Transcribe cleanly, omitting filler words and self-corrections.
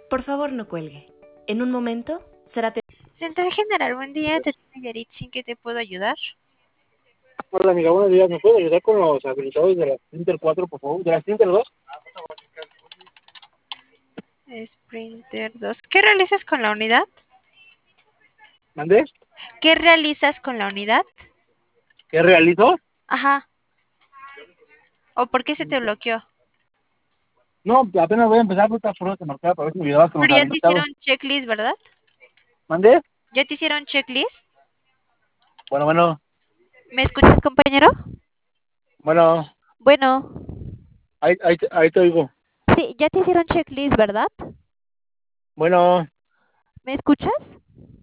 Por favor, no cuelgue. En un momento será Central General, buen día. Te atiende Yaritza, ¿en qué te puedo ayudar? Hola amiga, buenos días. ¿Me puede ayudar con los habilitadores de la Sprinter 4, por favor? ¿De la Sprinter 2? Sprinter 2. ¿Qué realizas con la unidad? ¿Mandé? ¿Qué realizas con la unidad? ¿Qué realizo? Ajá. ¿O por qué se te bloqueó? No, apenas voy a empezar, por favor, te marcaba para ver si me ayudabas con los Pero ya te habilitados. hicieron checklist, ¿verdad? ¿Mandé? ¿Ya te hicieron checklist? Bueno, ¿Me escuchas, compañero? bueno, Bueno, ahí te oigo. sí, ya te hicieron checklist, ¿verdad? Bueno, ¿Me escuchas?